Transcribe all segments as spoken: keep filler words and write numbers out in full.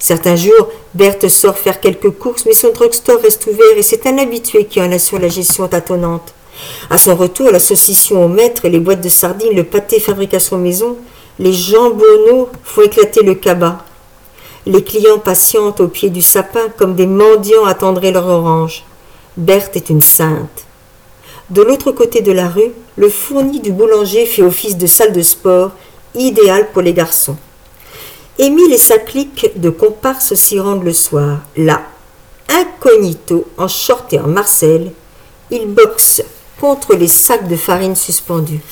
Certains jours, Berthe sort faire quelques courses, mais son drugstore reste ouvert et c'est un habitué qui en assure la gestion tâtonnante. À son retour, la saucisson au maître, les boîtes de sardines, le pâté fabrication maison, les jambonneaux font éclater le cabas. Les clients patientent au pied du sapin comme des mendiants attendraient leur orange. Berthe est une sainte. De l'autre côté de la rue, le fourni du boulanger fait office de salle de sport, idéal pour les garçons. Émile et sa clique de comparses s'y rendent le soir. Là, incognito, en short et en marcelle, ils boxent contre les sacs de farine suspendus.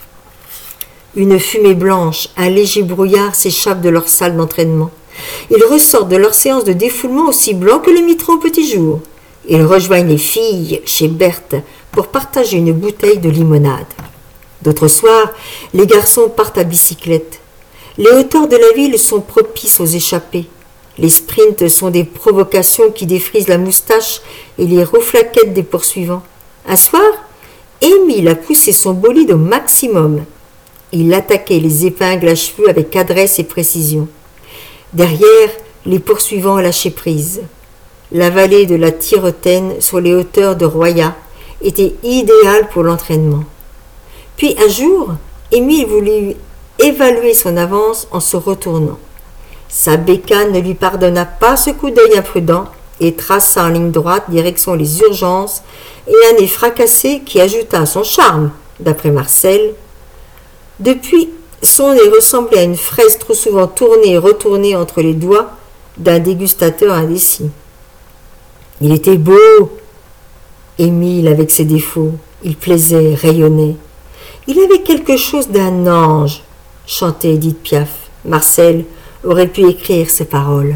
Une fumée blanche, un léger brouillard s'échappe de leur salle d'entraînement. Ils ressortent de leur séance de défoulement aussi blancs que le mitron au petit jour. Ils rejoignent les filles chez Berthe pour partager une bouteille de limonade. D'autres soirs, les garçons partent à bicyclette. Les hauteurs de la ville sont propices aux échappées. Les sprints sont des provocations qui défrisent la moustache et les rouflaquettes des poursuivants. Un soir, Émile a poussé son bolide au maximum. Il attaquait les épingles à cheveux avec adresse et précision. Derrière, les poursuivants lâchaient prise. La vallée de la Tiretaine, sur les hauteurs de Roya, était idéale pour l'entraînement. Puis un jour, Émile voulut évaluer son avance en se retournant. Sa bécane ne lui pardonna pas ce coup d'œil imprudent et traça en ligne droite direction les urgences et un nez fracassé qui ajouta son charme, d'après Marcel. Depuis, son nez ressemblait à une fraise trop souvent tournée et retournée entre les doigts d'un dégustateur indécis. Il était beau, Émile avec ses défauts. Il plaisait, rayonnait. Il avait quelque chose d'un ange, chantait Édith Piaf. Marcel aurait pu écrire ces paroles.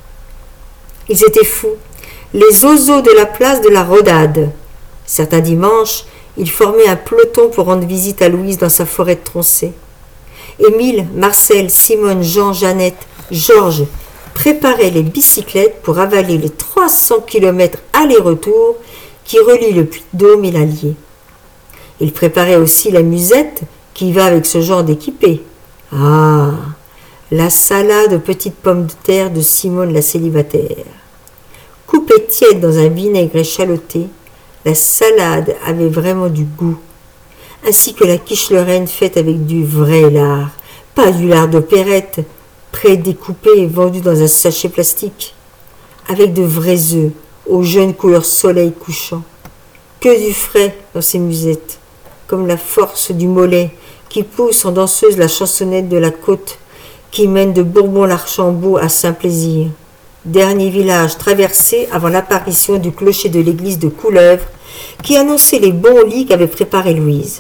Ils étaient fous, les oiseaux de la place de la Rodade. Certains dimanches, ils formaient un peloton pour rendre visite à Louise dans sa forêt de Troncé. Émile, Marcel, Simone, Jean, Jeannette, Georges préparaient les bicyclettes pour avaler les trois cents kilomètres aller-retour qui relient le Puy-de-Dôme et l'Allier. Ils préparaient aussi la musette qui va avec ce genre d'équipé. Ah, la salade aux petites pommes de terre de Simone la célibataire. Coupée tiède dans un vinaigre échaloté, la salade avait vraiment du goût, ainsi que la quiche lorraine faite avec du vrai lard, pas du lard d'opérette, pré-découpé et vendu dans un sachet plastique, avec de vrais œufs, aux jeunes couleurs soleil couchant. Que du frais dans ces musettes, comme la force du mollet qui pousse en danseuse la chansonnette de la côte qui mène de Bourbon-l'Archambault à Saint-Plaisir, dernier village traversé avant l'apparition du clocher de l'église de Couleuvre qui annonçait les bons lits qu'avait préparés Louise.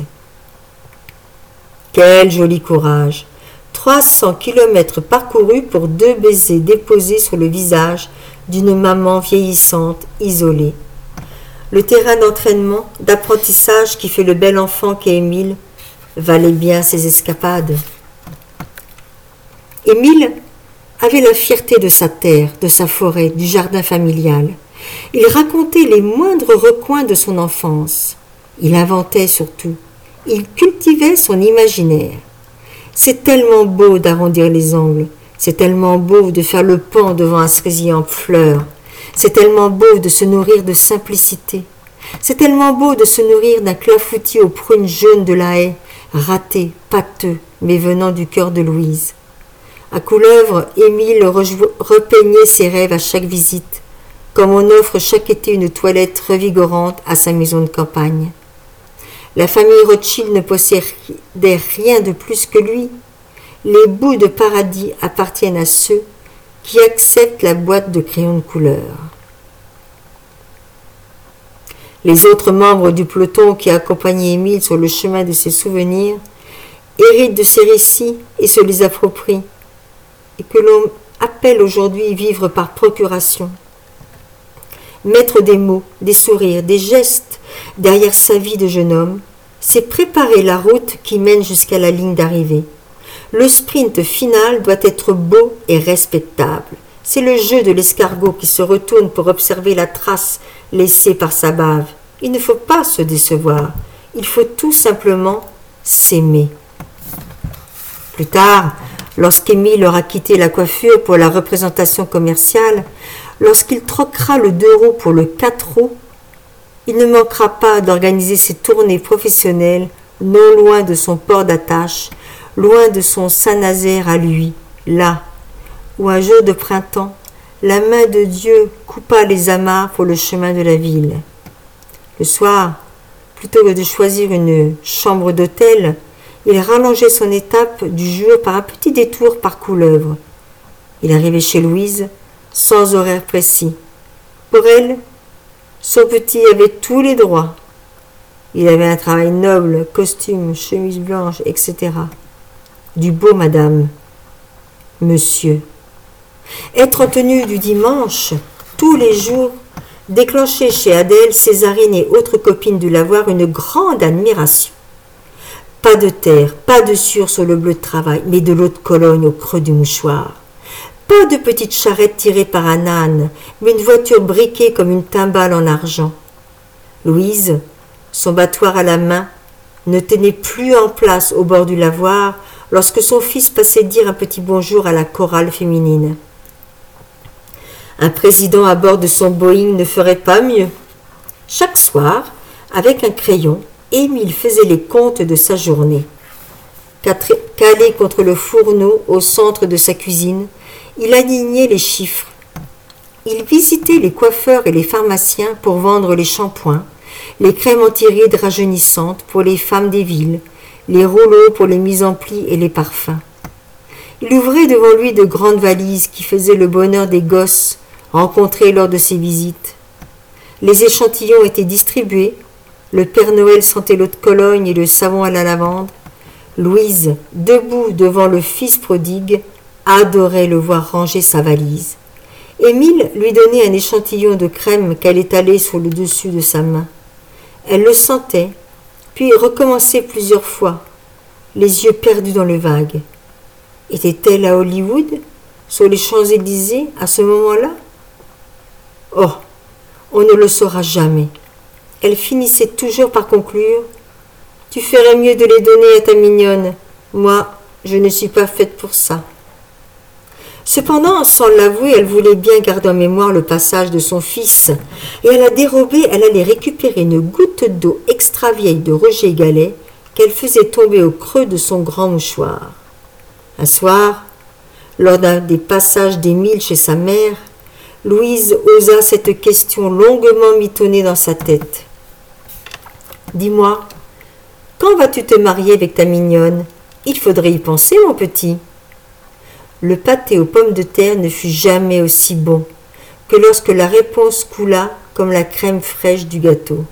Quel joli courage! Trois cents kilomètres parcourus pour deux baisers déposés sur le visage d'une maman vieillissante, isolée. Le terrain d'entraînement, d'apprentissage qui fait le bel enfant qu'est Émile, valait bien ses escapades. Émile avait la fierté de sa terre, de sa forêt, du jardin familial. Il racontait les moindres recoins de son enfance. Il inventait surtout. Il cultivait son imaginaire. C'est tellement beau d'arrondir les angles. C'est tellement beau de faire le paon devant un cerisier en fleurs. C'est tellement beau de se nourrir de simplicité. C'est tellement beau de se nourrir d'un clafoutis aux prunes jaunes de la haie, raté, pâteux, mais venant du cœur de Louise. À Couleuvre, Émile repeignait ses rêves à chaque visite, comme on offre chaque été une toilette revigorante à sa maison de campagne. La famille Rothschild ne possédait rien de plus que lui. Les bouts de paradis appartiennent à ceux qui acceptent la boîte de crayons de couleur. Les autres membres du peloton qui accompagnaient Émile sur le chemin de ses souvenirs héritent de ses récits et se les approprient, et que l'on appelle aujourd'hui vivre par procuration. Mettre des mots, des sourires, des gestes derrière sa vie de jeune homme, c'est préparer la route qui mène jusqu'à la ligne d'arrivée. Le sprint final doit être beau et respectable. C'est le jeu de l'escargot qui se retourne pour observer la trace laissée par sa bave. Il ne faut pas se décevoir. Il faut tout simplement s'aimer. Plus tard, lorsqu'Émile aura quitté la coiffure pour la représentation commerciale, lorsqu'il troquera le deux roues pour le quatre roues, il ne manquera pas d'organiser ses tournées professionnelles non loin de son port d'attache, loin de son Saint-Nazaire à lui, là, où un jour de printemps, la main de Dieu coupa les amarres pour le chemin de la ville. Le soir, plutôt que de choisir une chambre d'hôtel, il rallongeait son étape du jour par un petit détour par Couleuvre. Il arrivait chez Louise sans horaire précis. Pour elle, son petit avait tous les droits. Il avait un travail noble, costume, chemise blanche, et cetera. Du beau madame, monsieur. Être en tenue du dimanche, tous les jours, déclenchait chez Adèle, Césarine et autres copines du lavoir une grande admiration. Pas de terre, pas de sûre sur le bleu de travail, mais de l'eau de Cologne au creux du mouchoir. Pas de petite charrette tirée par un âne, mais une voiture briquée comme une timbale en argent. Louise, son battoir à la main, ne tenait plus en place au bord du lavoir lorsque son fils passait dire un petit bonjour à la chorale féminine. Un président à bord de son Boeing ne ferait pas mieux. Chaque soir, avec un crayon, Émile faisait les comptes de sa journée. Calé contre le fourneau au centre de sa cuisine, il alignait les chiffres. Il visitait les coiffeurs et les pharmaciens pour vendre les shampoings, les crèmes anti-rides rajeunissantes pour les femmes des villes, les rouleaux pour les mises en plis et les parfums. Il ouvrait devant lui de grandes valises qui faisaient le bonheur des gosses rencontrés lors de ses visites. Les échantillons étaient distribués, le Père Noël sentait l'eau de Cologne et le savon à la lavande. Louise, debout devant le fils prodigue, adorait le voir ranger sa valise. Émile lui donnait un échantillon de crème qu'elle étalait sur le dessus de sa main. Elle le sentait, puis recommençait plusieurs fois, les yeux perdus dans le vague. Était-elle à Hollywood, sur les Champs-Élysées, à ce moment-là? Oh, on ne le saura jamais. Elle finissait toujours par conclure « Tu ferais mieux de les donner à ta mignonne. Moi, je ne suis pas faite pour ça. » Cependant, sans l'avouer, elle voulait bien garder en mémoire le passage de son fils, et à la dérobée, elle allait récupérer une goutte d'eau extra vieille de Roger Gallet qu'elle faisait tomber au creux de son grand mouchoir. Un soir, lors d'un des passages d'Émile chez sa mère, Louise osa cette question longuement mitonnée dans sa tête. « Dis-moi, quand vas-tu te marier avec ta mignonne? Il faudrait y penser, mon petit. » Le pâté aux pommes de terre ne fut jamais aussi bon que lorsque la réponse coula comme la crème fraîche du gâteau.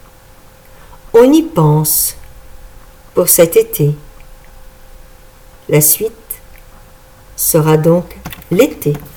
« On y pense pour cet été. » La suite sera donc l'été.